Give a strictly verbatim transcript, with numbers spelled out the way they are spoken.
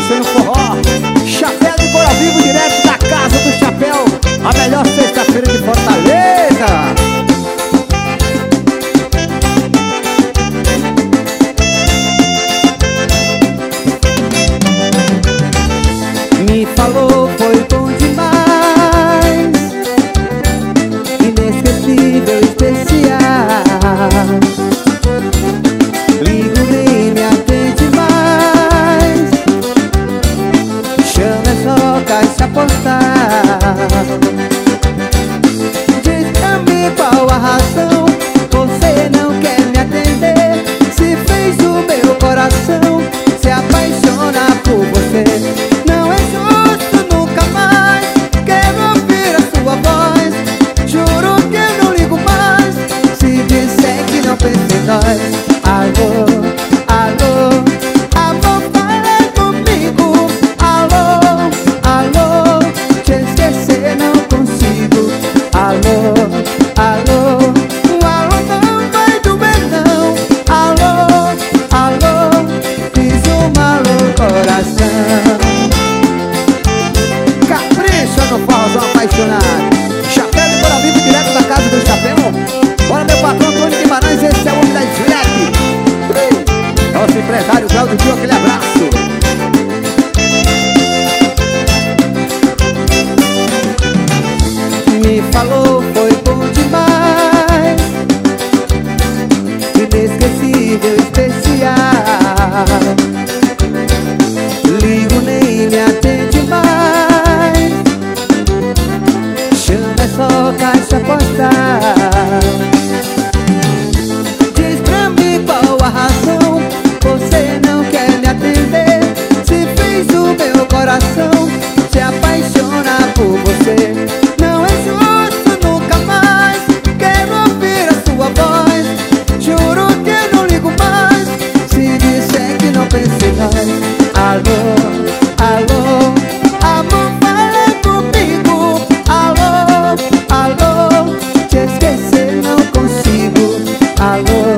capricha no forró. Chapéu de couro ao vivo, direto da Casa do Chapéu, a melhor sexta-feira de Fortaleza. Me falou, foi bom demais, inesquecível, especial. Ligo nem me atende mais, chama é só caixa postal. Diz pra mim qual a razão, você não quer me atender. Se fez o meu coração se apaixona por você. Não é justo, nunca mais quero ouvir a sua voz. Juro que eu não ligo mais se disser que não pensa em nós. Alô, alô, amor, fala comigo. Alô, alô, te esquecer não consigo. Alô, alô, o alô não vai doer não. Alô, alô, fiz um maluco coração. Capricha no forrozão apaixonado. Chapéu de couro ao vivo, direto da Casa do Chapéu. Bora, meu patrão Antônio Guimarães, esse é o homem da Slack. Nosso empresário Claudio Dio, aquele abraço. Me falou, foi bom demais, inesquecível, especial. Ligo nem me atende mais, chama é só caixa postal. Diz pra mim qual a razão, você não quer me atender. Se fez o meu coração se apaixona por você. Não é justo, nunca mais quero ouvir a sua voz. Juro que eu não ligo mais se disser que não pensa em nós. Alô, alô, amor, fala comigo. Alô, alô, te esquecer não consigo. Alô,